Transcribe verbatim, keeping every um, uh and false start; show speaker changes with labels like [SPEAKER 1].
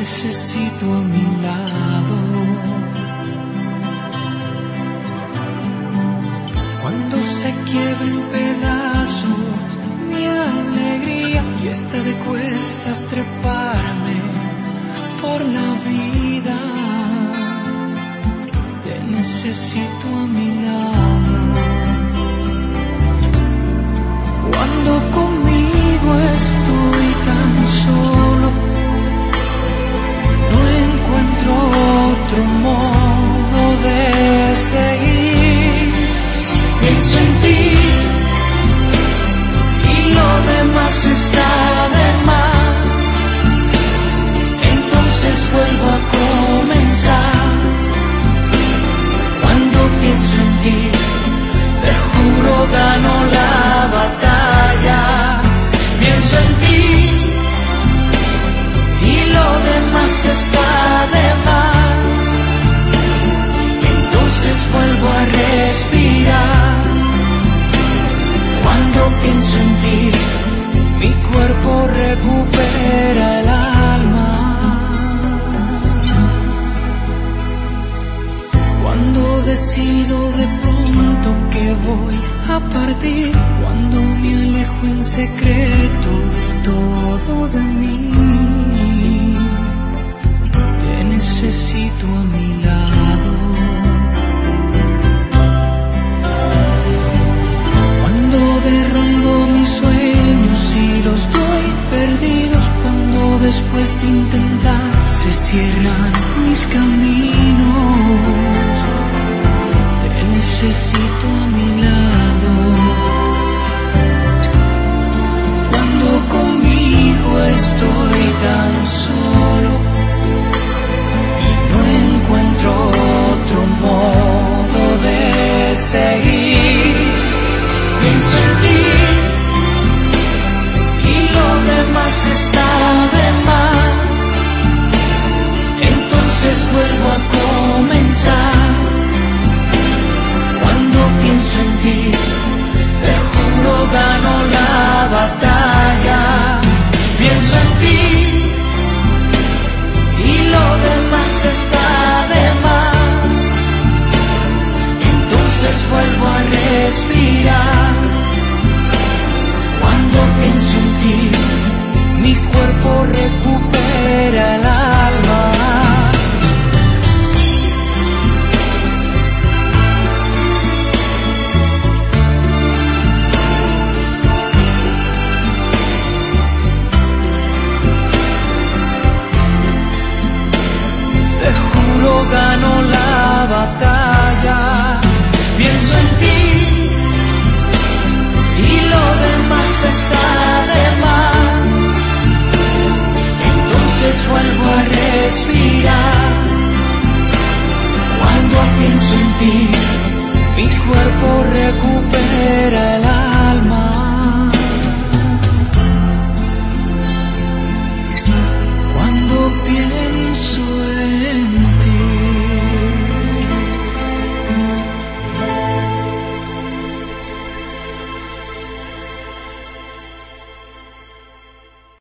[SPEAKER 1] necesito a mi lado. Cuando se quiebra en pedazos mi alegría y está de cuestas treparme por la vida, te necesito a mi lado. Cuando conmigo estoy tan solo, no encuentro otro modo de seguir. Pienso en ti y lo demás está de más. Entonces vuelvo a comenzar. Cuando pienso en ti, te juro gano la batalla. Pienso en ti y lo demás está de más. Entonces vuelvo a respirar. Cuando pienso en ti, mi cuerpo recupera el alma. Cuando decido de pronto que voy a partir, cuando me alejo en secreto del todo de mí, te necesito a mi lado. Cuando derrumbo mis sueños y los doy perdidos, cuando después de intentar se cierran mis caminos, te necesito a mi lado. Cuando conmigo estoy tan solo y no encuentro otro modo de seguir. Pienso en ti y lo demás está de más. Entonces vuelvo a comenzar. Cuando pienso en ti, te juro gano la batalla. Pienso en ti y lo demás está de más. Entonces vuelvo a respirar. Cuando pienso en ti, mi cuerpo recupera el alma. Gano la batalla. Pienso en ti y lo demás está de más. Entonces vuelvo a respirar. Cuando pienso en ti, mi cuerpo recupera el alma.